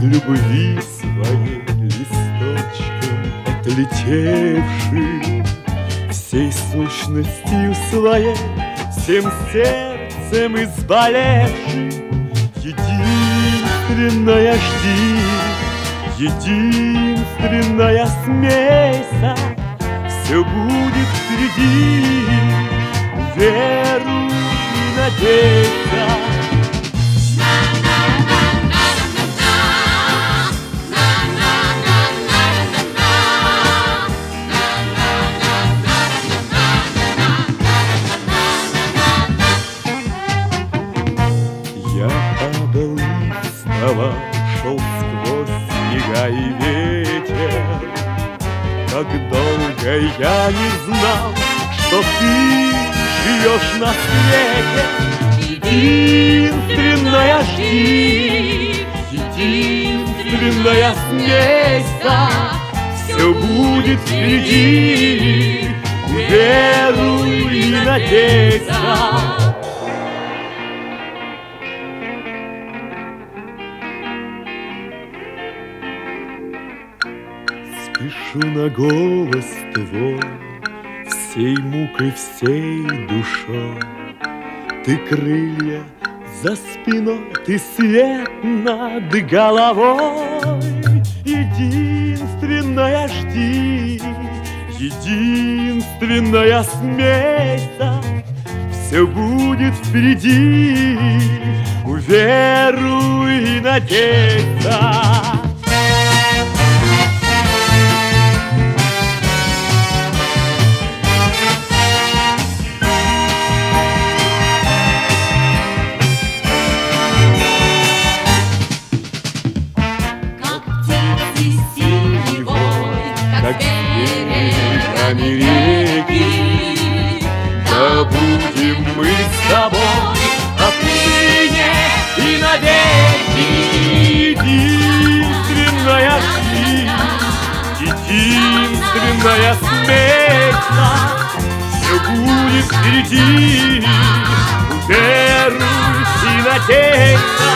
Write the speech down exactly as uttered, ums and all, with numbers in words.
любви своей листочком отлетевший, всей сущностью своей, всем сердцем изболевший. Единственная жди, единственная смейся, все будет впереди, веруй и надейся. Я падал и вставал, шел сквозь снега и ветер. Как долго я не знал, что ты живешь на свете. Единственная жди, единственная смейся, все будет впереди, веруй и надейся. Спешу на голос твой, всей мукой, всей душой. Ты крылья за спиной, ты свет над головой. Единственная жди, единственная смейся, все будет впереди, веруй и надейся. Как берегами реки, да будем мы с тобой отныне и навеки. Единственная жизнь, единственная смейся, все будет впереди, веруй и надейся.